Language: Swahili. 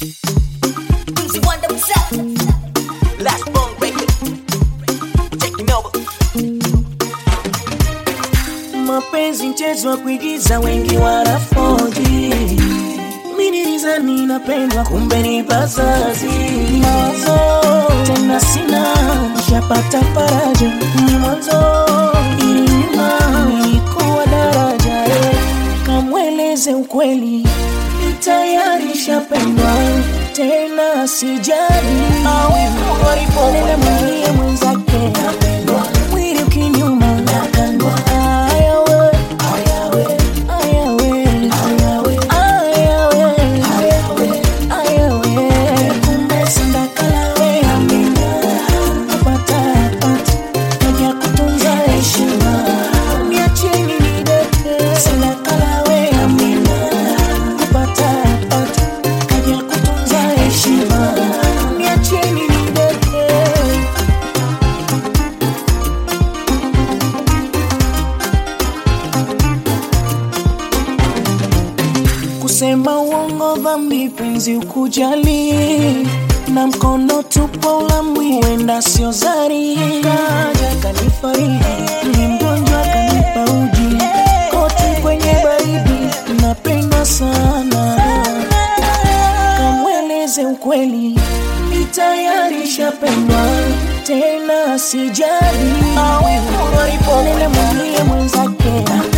Mapenzi mchezo wa kuigiza, wengi wanafoji. Mimi nilizani napendwa, kumbe ni bazazi. Mawazo tena sina, nishapata faraja. Ni mwanzo ilima nilikuwa daraja. Kamweleze ukweli, tayari shapendwa, tena sijali. Awe mkoripo, nenda mwambie mwenzake napendwa. Mwili ukinyuma nakandwa. Sema uongo dhambi, penzi ukujali. Na mkono tupo ulamwi, wenda sio zari. Kaja kanifariji, ni mgonjwa kanipa uji. Koti kwenye baridi, napenda sana. Kamweleze ukweli, ni tayari shapendwa, tena sijali. Awe mkoripo, nenda mwambie mwenzake